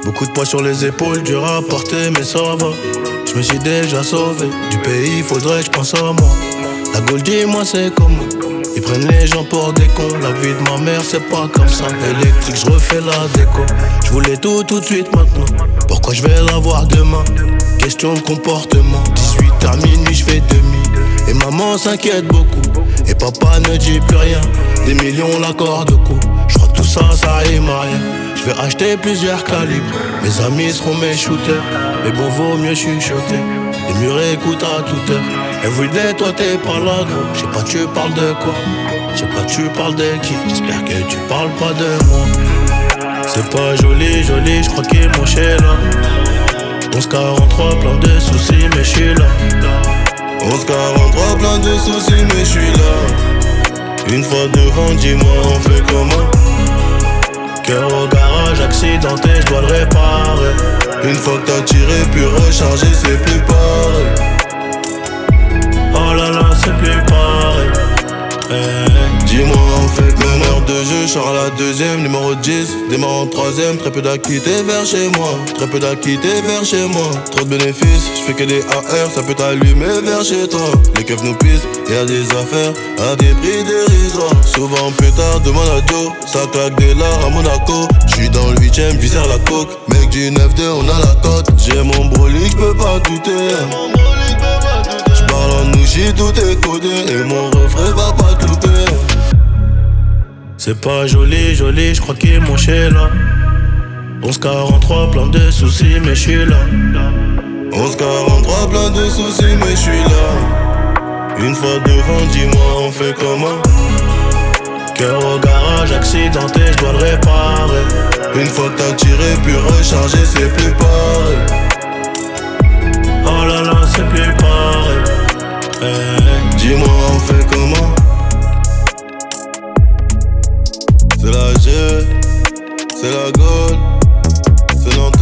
Beaucoup de poids sur les épaules, dur à porter, mais ça va. Je me suis déjà sauvé du pays, faudrait que je pense à moi. La Gaule, dis-moi c'est comment. Ils prennent les gens pour des cons. La vie de ma mère c'est pas comme ça. Électrique, je refais la déco. Je voulais tout de suite maintenant. Pourquoi je vais l'avoir demain? Question de comportement. 18h minuit, je fais demi. Et maman s'inquiète beaucoup. Et papa ne dit plus rien. Des millions l'accord de coup. Je crois que tout ça, ça rime à rien. Je vais acheter plusieurs calibres. Mes amis seront mes shooters. Mais bon, vaut mieux chuchoter. Les murs écoutent à toute heure. Everyday, toi t'es pas là, gros. J'sais pas, tu parles de quoi? J'sais pas, tu parles de qui? J'espère que tu parles pas de moi. C'est pas joli, joli, j'crois qu'ils m'ont chez là. 11-43, plein de soucis, mais j'suis là. 11-43, plein de soucis, mais j'suis là. Une fois devant, dis-moi, on fait comment? Cœur au garage, accidenté, j'dois le réparer. Une fois que t'as tiré, puis rechargé, c'est plus pareil. Oh là là, c'est plus pareil. Dis-moi, on fait meneur de jeu, Charles à la deuxième, numéro 10. Démarre en troisième, très peu d'acquittés vers chez moi. Très peu d'acquittés vers chez moi. Trop de bénéfices, je fais que des AR, ça peut t'allumer vers chez toi. Les keufs nous pissent, y'a des affaires à des prix dérisoires. Souvent pétard, demande à Joe, ça claque des lards à Monaco. J'suis dans le 8ème, visère la coke. Mec du 9-2, on a la cote. J'ai mon brolic, j'peux pas douter. J'parle en nouchi, tout est codé. Et mon refrain va pas douter. C'est pas joli, joli, j'crois qu'ils m'ont chez là. 11-43, plein de soucis, mais j'suis là. 11-43, plein de soucis, mais j'suis là. Une fois devant, dis-moi, on fait comment? Cœur au garage, accidenté, j'dois le réparer. Une fois que t'as tiré, puis rechargé, c'est plus pareil. Oh là là, c'est plus pareil. Dis-moi, on fait comment? C'est la G, c'est la Gaule, c'est notre